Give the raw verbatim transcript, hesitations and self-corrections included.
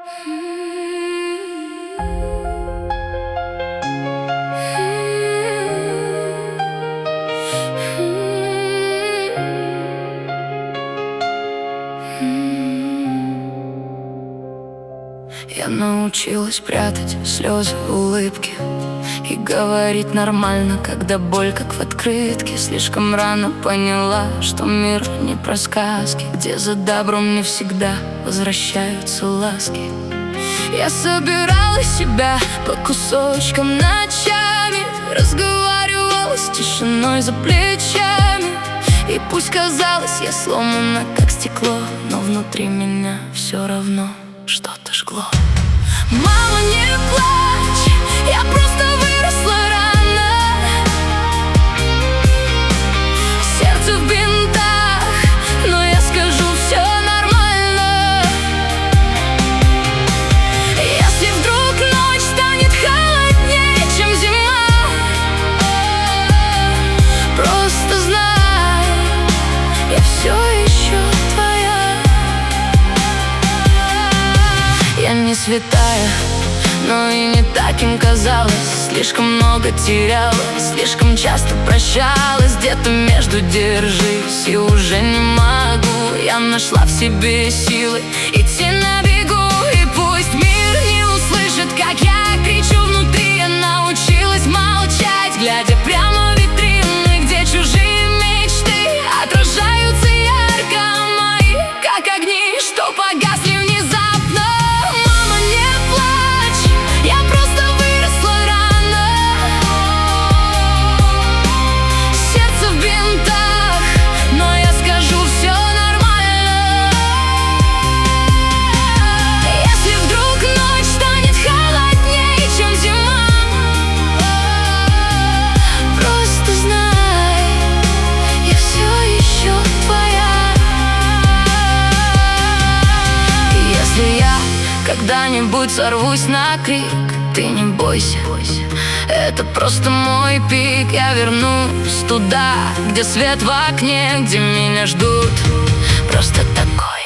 Я научилась прятать слезы, улыбки и говорить нормально, когда боль как в открытке. Слишком рано поняла, что мир не про сказки, где за добром не всегда возвращаются ласки. Я собирала себя по кусочкам ночами, разговаривала с тишиной за плечами. И пусть казалось, я сломана как стекло, но внутри меня все равно что-то жгло. Мама, не плачь, я просто выросла рано. Сердце в бинтах, но я скажу, все нормально. Если вдруг ночь станет холоднее, чем зима, просто знай, я все еще твоя. Я не святая, но и не так им казалось. Слишком много теряла, слишком часто прощалась. Где-то между держись и уже не могу. Я нашла в себе силы идти на бегу. И пусть мир не услышит, как я кричу внутри. Я научилась молчать, глядя прямо в витрины, где чужие мечты отражаются ярко, а мои как огни, что погасли внезапно. Когда-нибудь сорвусь на крик, ты не бойся, это просто мой пик. Я вернусь туда, где свет в окне, где меня ждут. Просто такой